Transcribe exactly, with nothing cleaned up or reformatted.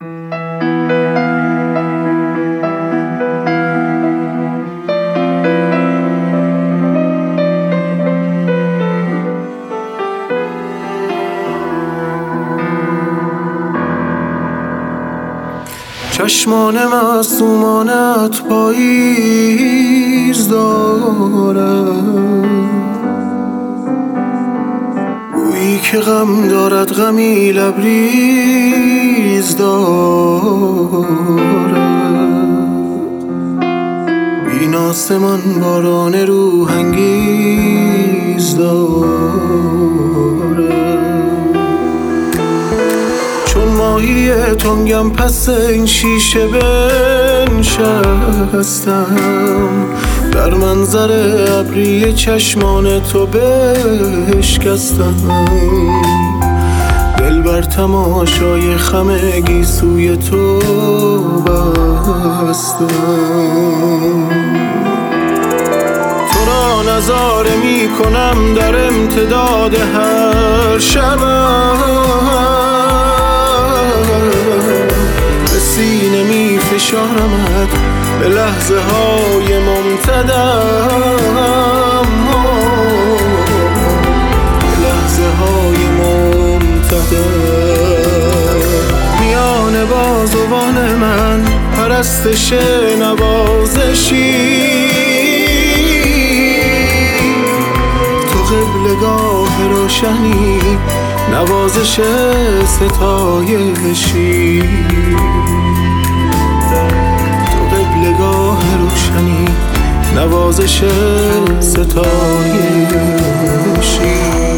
چشمان معصومانت پاییز دارد، گویی که غم دارد غمی لبریز دارد. بین آسمان باران روح انگیز دارد. چون ماهی تنگم پس این شیشه بنشستم، در منظر ابری چشمان تو بشکستم. دل بر تماشای خم گیسوی تو بستم. تو را نظاره می کنم در امتداد هر شبم، به سینه می فشارمت به لحظه های ممتدم، به لحظه های ممتدم. میان بازوان من پرستش نوازشی، تو قبلگاه روشنی نوازش ستایشی. تو قبلگاه روشنی نوازش ستایشی.